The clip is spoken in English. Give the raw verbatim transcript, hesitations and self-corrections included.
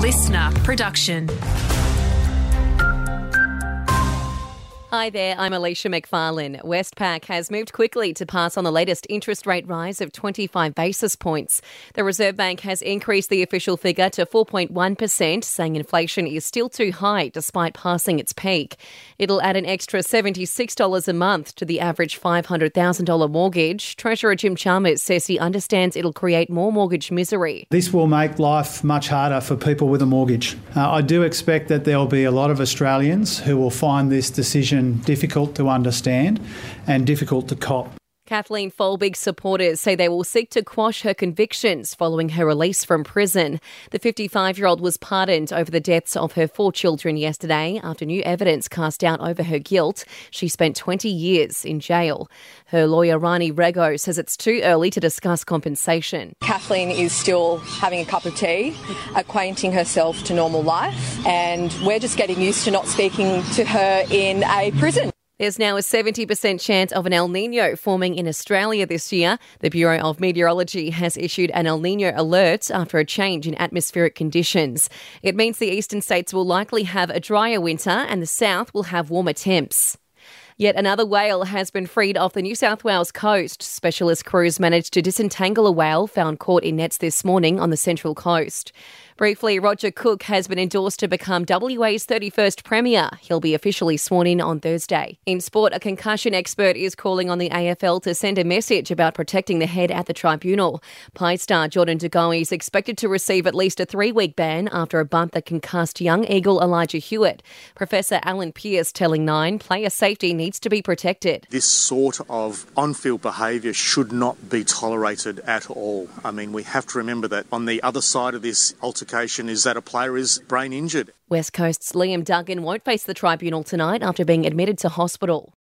listener production. Hi there, I'm Alicia McFarlane. Westpac has moved quickly to pass on the latest interest rate rise of twenty-five basis points. The Reserve Bank has increased the official figure to four point one percent, saying inflation is still too high despite passing its peak. It'll add an extra seventy-six dollars a month to the average five hundred thousand dollars mortgage. Treasurer Jim Chalmers says he understands it'll create more mortgage misery. This will make life much harder for people with a mortgage. Uh, I do expect that there will be a lot of Australians who will find this decision difficult to understand and difficult to cop. Kathleen Folbig's supporters say they will seek to quash her convictions following her release from prison. The fifty-five-year-old was pardoned over the deaths of her four children yesterday after new evidence cast doubt over her guilt. She spent twenty years in jail. Her lawyer, Rani Rego, says it's too early to discuss compensation. Kathleen is still having a cup of tea, acquainting herself to normal life, and we're just getting used to not speaking to her in a prison. There's now a seventy percent chance of an El Niño forming in Australia this year. The Bureau of Meteorology has issued an El Niño alert after a change in atmospheric conditions. It means the eastern states will likely have a drier winter and the south will have warmer temps. Yet another whale has been freed off the New South Wales coast. Specialist crews managed to disentangle a whale found caught in nets this morning on the Central Coast. Briefly, Roger Cook has been endorsed to become W A's thirty-first Premier. He'll be officially sworn in on Thursday. In sport, a concussion expert is calling on the A F L to send a message about protecting the head at the tribunal. Pies star Jordan De Goey is expected to receive at least a three-week ban after a bump that concussed young Eagle Elijah Hewitt. Professor Alan Pearce telling Nine player safety needs to be protected. This sort of on-field behaviour should not be tolerated at all. I mean, we have to remember that on the other side of this altercation is that a player is brain injured. West Coast's Liam Duggan won't face the tribunal tonight after being admitted to hospital.